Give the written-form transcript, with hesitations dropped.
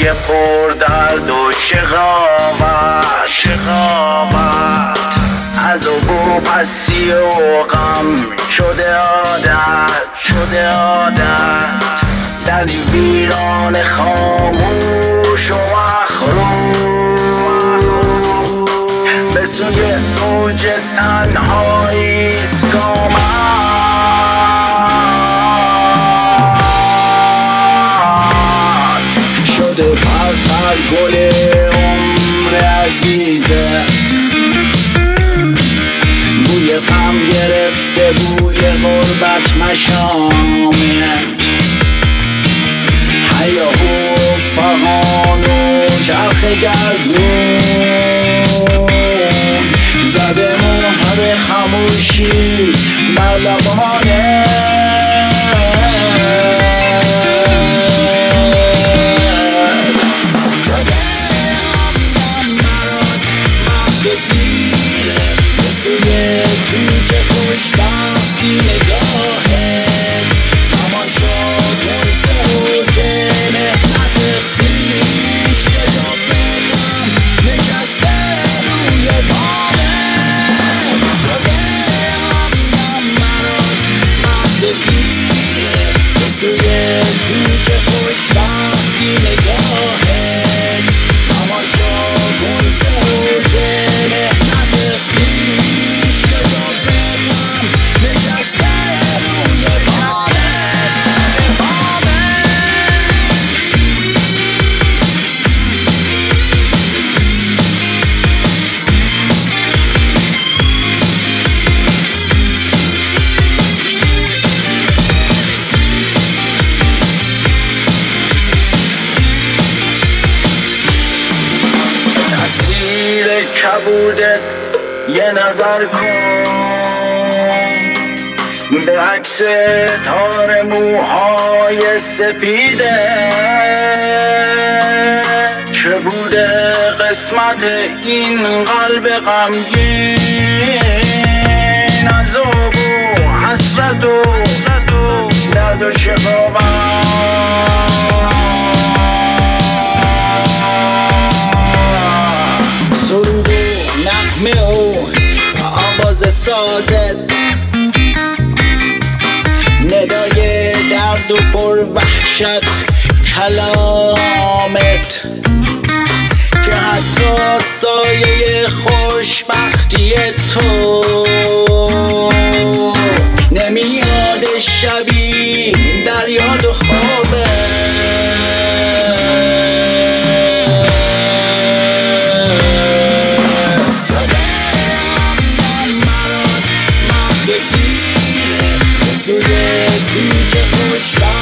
روزای پر درد و شقاوت عذاب و پسی و غم شده عادت در این ویران خاموش و مخروب به سوی اوج تنهایی است گامت شده پر گل عمر عزیزت بوی غم گرفته بوی غربت مشامت هیاهو فغان و چرخ گردون زده مهر خموشی بر لبانه شده همدم مراد مهد تیره به سوی کوچ خوشبختی نگاهت تماشا کن سروج مهنت خویش که جفت غم نشسته روی بامت شده همدم مراد مهد تیره به سوی کوچ خوشبختی نگاهت تماشا کن سروج مهنت خویش که جفت غم نشسته روی بامت تصویر کبودت یه نظر کن به عکس تار موهای سپیده چه بوده قسمت این قلب غمگین عذاب و حسرت و درد و شقاوت سرود و نغمه و آواز سازت ندای درد و پر وحشت کلامت که حتی سایه خوشبختی تو نمیاد شبی در یاد و خوابه شده همدم مراد مهد تیره به سوی کوچ خوشبختی